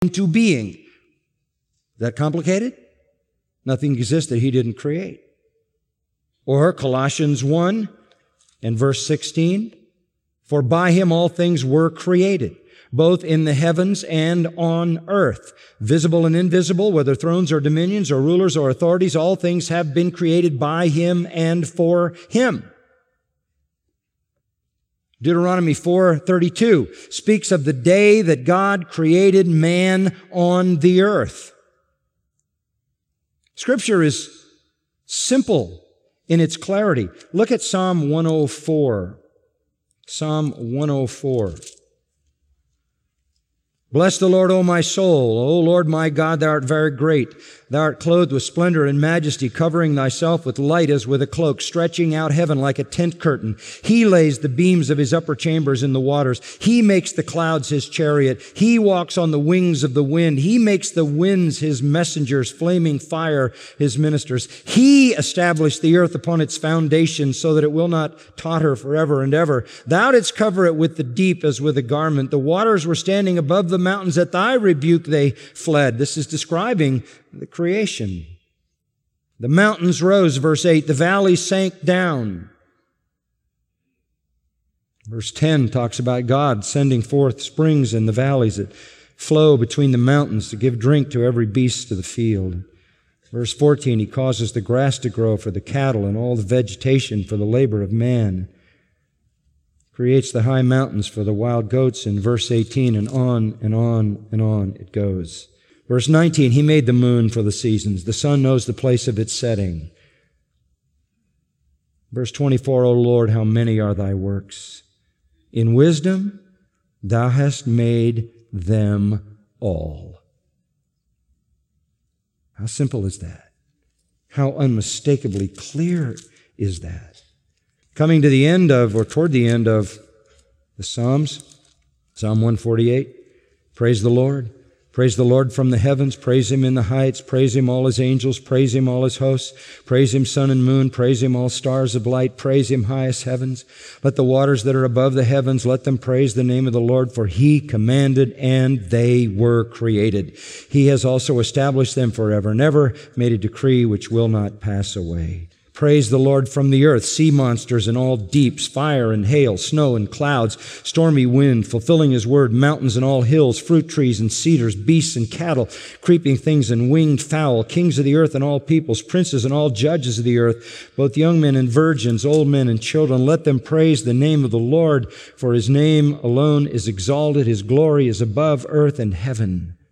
into being. Is that complicated? Nothing exists that he didn't create. Or Colossians 1 and verse 16, for by him all things were created, both in the heavens and on earth, visible and invisible, whether thrones or dominions or rulers or authorities, all things have been created by him and for him. Deuteronomy 4:32 speaks of the day that God created man on the earth. Scripture is simple in its clarity. Look at Psalm 104. Psalm 104. Bless the Lord, O my soul. O Lord my God, thou art very great. Thou art clothed with splendor and majesty, covering thyself with light as with a cloak, stretching out heaven like a tent curtain. He lays the beams of his upper chambers in the waters. He makes the clouds his chariot. He walks on the wings of the wind. He makes the winds his messengers, flaming fire his ministers. He established the earth upon its foundation so that it will not totter forever and ever. Thou didst cover it with the deep as with a garment. The waters were standing above the mountains. At thy rebuke they fled. This is describing the creation. The mountains rose, verse 8. The valleys sank down. Verse 10 talks about God sending forth springs in the valleys that flow between the mountains to give drink to every beast of the field. Verse 14, he causes the grass to grow for the cattle and all the vegetation for the labor of man. Creates the high mountains for the wild goats in verse 18, and on and on and on it goes. Verse 19, he made the moon for the seasons. The sun knows the place of its setting. Verse 24, O Lord, how many are thy works? In wisdom thou hast made them all. How simple is that? How unmistakably clear is that? Coming to the end of, or toward the end of the Psalms, Psalm 148, praise the Lord. Praise the Lord from the heavens. Praise him in the heights. Praise him all his angels. Praise him all his hosts. Praise him sun and moon. Praise him all stars of light. Praise him highest heavens. Let the waters that are above the heavens, let them praise the name of the Lord, for he commanded and they were created. He has also established them forever and ever, made a decree which will not pass away. Praise the Lord from the earth, sea monsters and all deeps, fire and hail, snow and clouds, stormy wind, fulfilling his word, mountains and all hills, fruit trees and cedars, beasts and cattle, creeping things and winged fowl, kings of the earth and all peoples, princes and all judges of the earth, both young men and virgins, old men and children. Let them praise the name of the Lord, for his name alone is exalted. His glory is above earth and heaven.